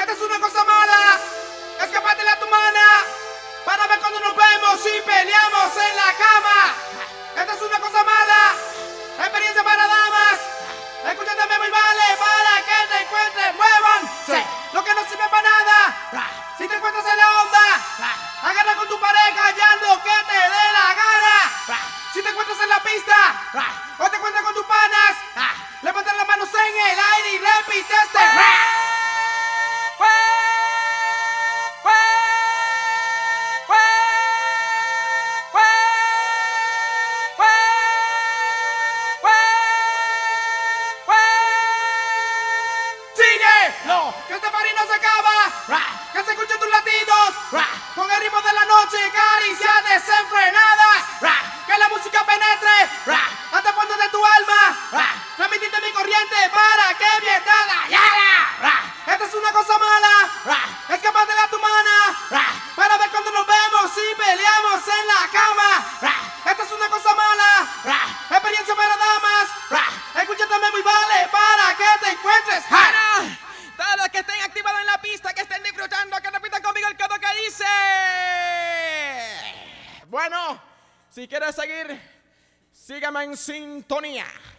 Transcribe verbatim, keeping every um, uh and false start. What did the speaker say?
Esta es una cosa mala, escapátela a tu mana, para ver cuando nos vemos y peleamos en la cama. Esta es una cosa mala, experiencia para damas. Escúchate muy vale para que te encuentres, muévanse. Lo que no sirve para nada, si te encuentras en la onda, agarra con tu pareja ya lo que te dé la gana. Si te encuentras en la pista o te encuentras con tus panas, levanta las manos en el aire y repite este rap. No, que este party no se acaba, que se escuchen tus latidos, con el ritmo de la noche, caricia desenfrenada, que la música penetre hasta el fondo de tu alma, transmitirte mi corriente para que pierdas la llama. Esta es una cosa mala, escapátela a tu mana, para ver cuando nos vemos y peleamos en la cama. Esta es una cosa mala, experiencia para damas, escúchate muy vale para que te encuentres. Todos los que estén activados en la pista, que estén disfrutando, que repitan conmigo el codo que dice. Bueno, si quieres seguir, sígueme en sintonía.